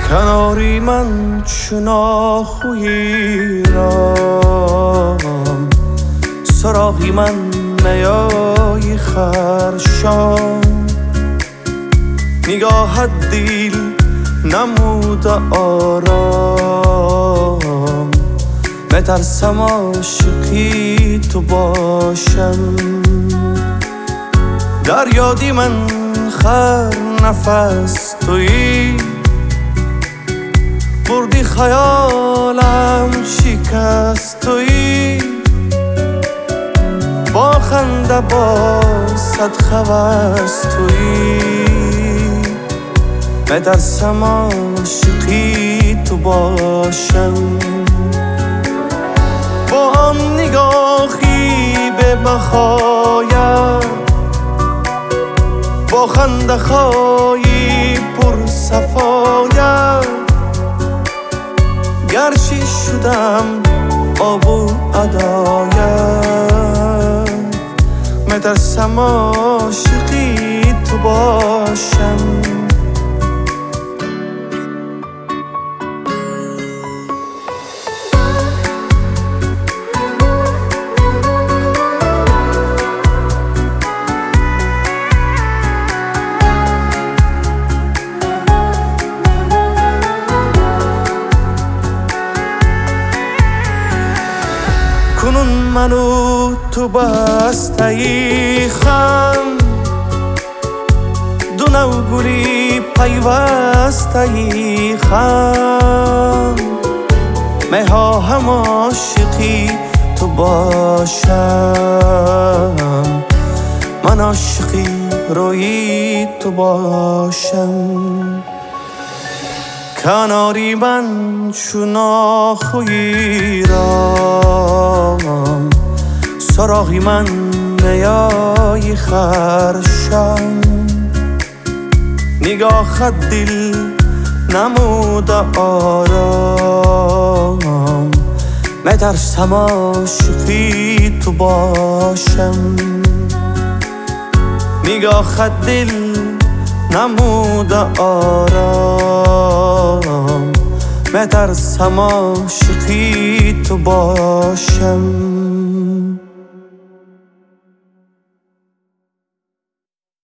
کناری من چون آهویی رام، سراغی من نیایی خرشام. نگاهت دیل نمود آرام، بترسم عاشقی تو باشم. در یادی من خر نفس تویی، بردی خیالم شکست تویی. با خنده با صد خواست تویی، بترسم عاشقی تو باشم. با هم نگاهی به بخاید، با خنده خواهی پر صفاید. گرچه شدم آب و عدایت، مترسم عاشقی تو باشم. کنون منو تو بسته‌ای خم، دو نو گلی پیوسته‌ای خم. میخواهم عاشقی تو باشم، من عاشقی روی تو باشم. کناری من چون آهویی رام، سراغی من نیایی خرشم. نگاهت دل نمود آرام، مترسم عاشقی تو باشم. نگاهت دل نمود آرام، مترسم عاشقی تو باشم.